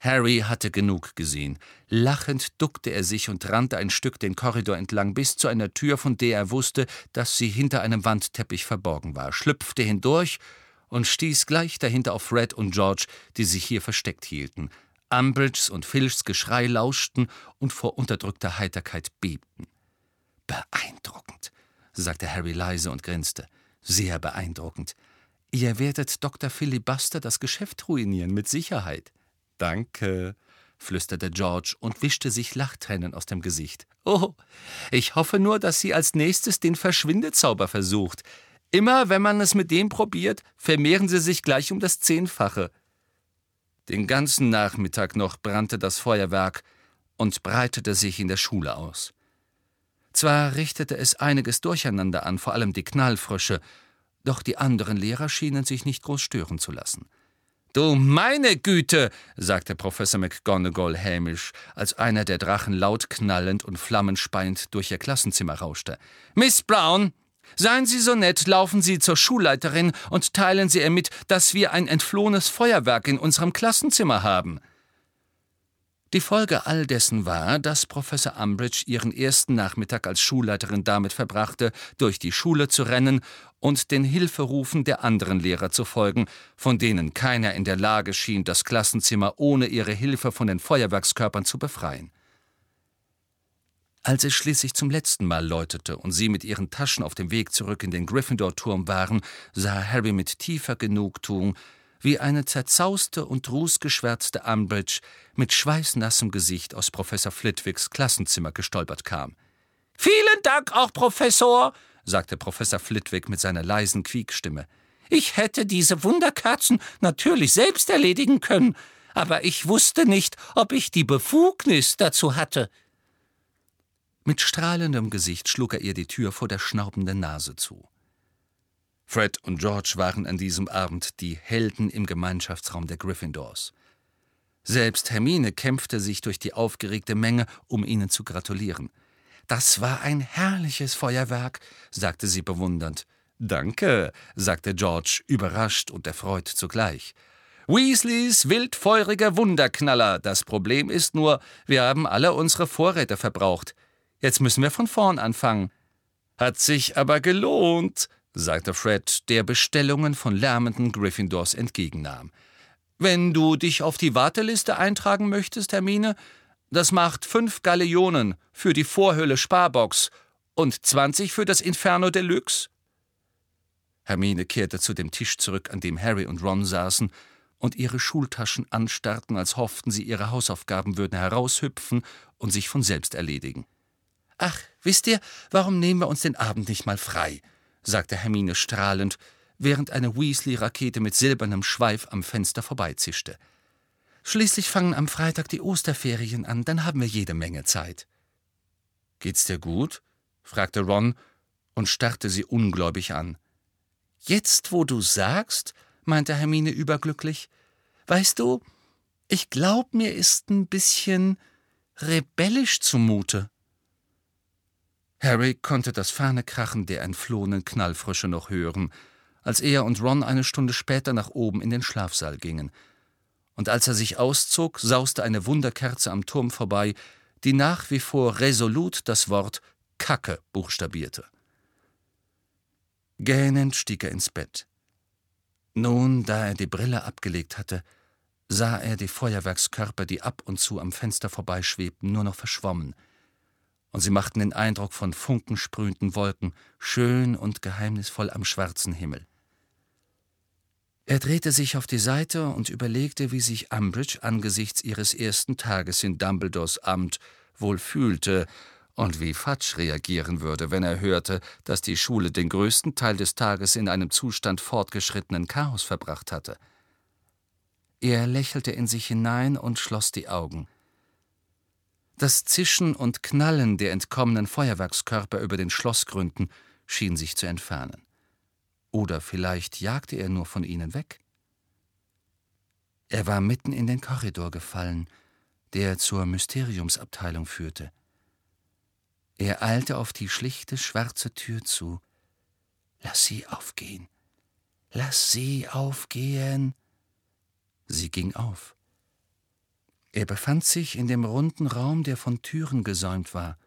Harry hatte genug gesehen. Lachend duckte er sich und rannte ein Stück den Korridor entlang bis zu einer Tür, von der er wusste, dass sie hinter einem Wandteppich verborgen war, schlüpfte hindurch und stieß gleich dahinter auf Fred und George, die sich hier versteckt hielten. Umbridges und Filchs Geschrei lauschten und vor unterdrückter Heiterkeit bebten. »Beeindruckend«, sagte Harry leise und grinste. »Sehr beeindruckend. Ihr werdet Dr. Filibuster das Geschäft ruinieren, mit Sicherheit.« »Danke«, flüsterte George und wischte sich Lachtränen aus dem Gesicht. »Oh, ich hoffe nur, dass sie als nächstes den Verschwindezauber versucht. Immer, wenn man es mit dem probiert, vermehren sie sich gleich um das 10-fache.« Den ganzen Nachmittag noch brannte das Feuerwerk und breitete sich in der Schule aus. Zwar richtete es einiges Durcheinander an, vor allem die Knallfrösche, doch die anderen Lehrer schienen sich nicht groß stören zu lassen. »Du meine Güte«, sagte Professor McGonagall hämisch, als einer der Drachen laut knallend und flammenspeiend durch ihr Klassenzimmer rauschte. »Miss Brown, seien Sie so nett, laufen Sie zur Schulleiterin und teilen Sie ihr mit, dass wir ein entflohenes Feuerwerk in unserem Klassenzimmer haben.« Die Folge all dessen war, dass Professor Umbridge ihren ersten Nachmittag als Schulleiterin damit verbrachte, durch die Schule zu rennen und den Hilferufen der anderen Lehrer zu folgen, von denen keiner in der Lage schien, das Klassenzimmer ohne ihre Hilfe von den Feuerwerkskörpern zu befreien. Als es schließlich zum letzten Mal läutete und sie mit ihren Taschen auf dem Weg zurück in den Gryffindor-Turm waren, sah Harry mit tiefer Genugtuung, wie eine zerzauste und rußgeschwärzte Umbridge mit schweißnassem Gesicht aus Professor Flitwicks Klassenzimmer gestolpert kam. »Vielen Dank auch, Professor«, sagte Professor Flitwick mit seiner leisen Quiekstimme. »Ich hätte diese Wunderkerzen natürlich selbst erledigen können, aber ich wusste nicht, ob ich die Befugnis dazu hatte.« Mit strahlendem Gesicht schlug er ihr die Tür vor der schnaubenden Nase zu. Fred und George waren an diesem Abend die Helden im Gemeinschaftsraum der Gryffindors. Selbst Hermine kämpfte sich durch die aufgeregte Menge, um ihnen zu gratulieren. »Das war ein herrliches Feuerwerk«, sagte sie bewundernd. »Danke«, sagte George, überrascht und erfreut zugleich. »Weasleys wildfeuriger Wunderknaller. Das Problem ist nur, wir haben alle unsere Vorräte verbraucht. Jetzt müssen wir von vorn anfangen.« »Hat sich aber gelohnt«, sagte Fred, der Bestellungen von lärmenden Gryffindors entgegennahm. »Wenn du dich auf die Warteliste eintragen möchtest, Hermine, das macht 5 Galeonen für die Vorhöhle Sparbox und 20 für das Inferno Deluxe.« Hermine kehrte zu dem Tisch zurück, an dem Harry und Ron saßen und ihre Schultaschen anstarrten, als hofften sie, ihre Hausaufgaben würden heraushüpfen und sich von selbst erledigen. »Ach, wisst ihr, warum nehmen wir uns den Abend nicht mal frei?« sagte Hermine strahlend, während eine Weasley-Rakete mit silbernem Schweif am Fenster vorbeizischte. »Schließlich fangen am Freitag die Osterferien an, dann haben wir jede Menge Zeit.« »Geht's dir gut?« fragte Ron und starrte sie ungläubig an. »Jetzt, wo du sagst«, meinte Hermine überglücklich, »weißt du, ich glaub, mir ist ein bisschen rebellisch zumute.« Harry konnte das ferne Krachen der entflohenen Knallfrösche noch hören, als er und Ron eine Stunde später nach oben in den Schlafsaal gingen. Und als er sich auszog, sauste eine Wunderkerze am Turm vorbei, die nach wie vor resolut das Wort »Kacke« buchstabierte. Gähnend stieg er ins Bett. Nun, da er die Brille abgelegt hatte, sah er die Feuerwerkskörper, die ab und zu am Fenster vorbeischwebten, nur noch verschwommen, und sie machten den Eindruck von funkensprühenden Wolken, schön und geheimnisvoll am schwarzen Himmel. Er drehte sich auf die Seite und überlegte, wie sich Umbridge angesichts ihres ersten Tages in Dumbledores Amt wohl fühlte und wie Fudge reagieren würde, wenn er hörte, dass die Schule den größten Teil des Tages in einem Zustand fortgeschrittenen Chaos verbracht hatte. Er lächelte in sich hinein und schloss die Augen. Das Zischen und Knallen der entkommenen Feuerwerkskörper über den Schlossgründen schien sich zu entfernen. Oder vielleicht jagte er nur von ihnen weg. Er war mitten in den Korridor gefallen, der zur Mysteriumsabteilung führte. Er eilte auf die schlichte, schwarze Tür zu. »Lass sie aufgehen! Lass sie aufgehen!« Sie ging auf. Er befand sich in dem runden Raum, der von Türen gesäumt war.